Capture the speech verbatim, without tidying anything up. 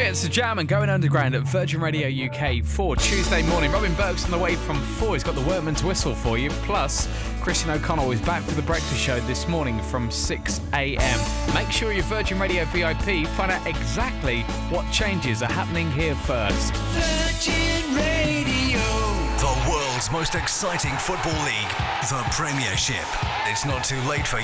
It's the Jam and Going Underground at Virgin Radio U K for Tuesday morning. Robin Burke's on the way from four. He's got the workman's whistle for you. Plus, Christian O'Connell is back for the breakfast show this morning from six a.m. Make sure you're Virgin Radio V I P. Find out exactly what changes are happening here first. Virgin Radio. The world's most exciting football league, the Premiership. It's not too late for